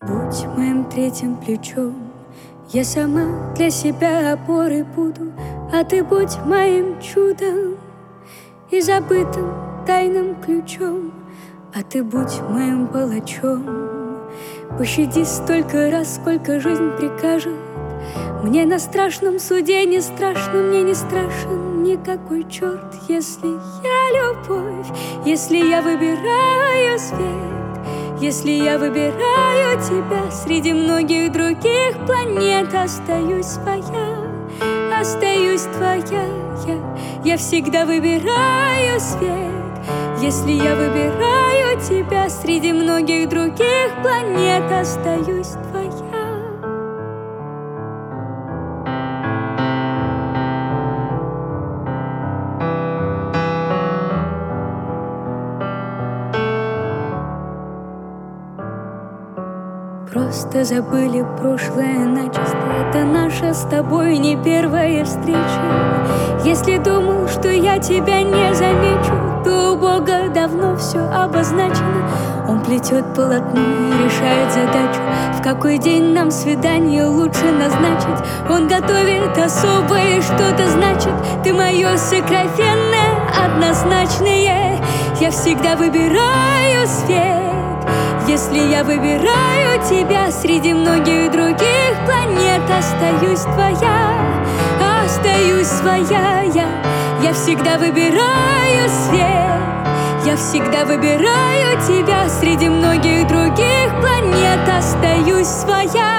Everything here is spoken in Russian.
Будь моим третьим плечом, я сама для себя опорой буду, а ты будь моим чудом и забытым тайным ключом, а ты будь моим палачом. Пощади столько раз, сколько жизнь прикажет. Мне на страшном суде не страшно, мне не страшен никакой черт, если я любовь, если я выбираю свет, если я выбираю тебя среди многих других планет. Остаюсь своя, остаюсь твоя, я всегда выбираю свет, если я выбираю тебя среди многих других планет. Остаюсь твоя. Просто забыли прошлое начисто. Это наша с тобой не первая встреча. Если думал, что я тебя не замечу, то у Бога давно все обозначено. Он плетет полотно и решает задачу, в какой день нам свидание лучше назначить. Он готовит особое, что-то значит. Ты мое сокровенное, однозначное. Я всегда выбираю свет, если я выбираю тебя среди многих других планет. Остаюсь твоя, остаюсь своя, я всегда выбираю свет, я всегда выбираю тебя среди многих других планет. Остаюсь своя.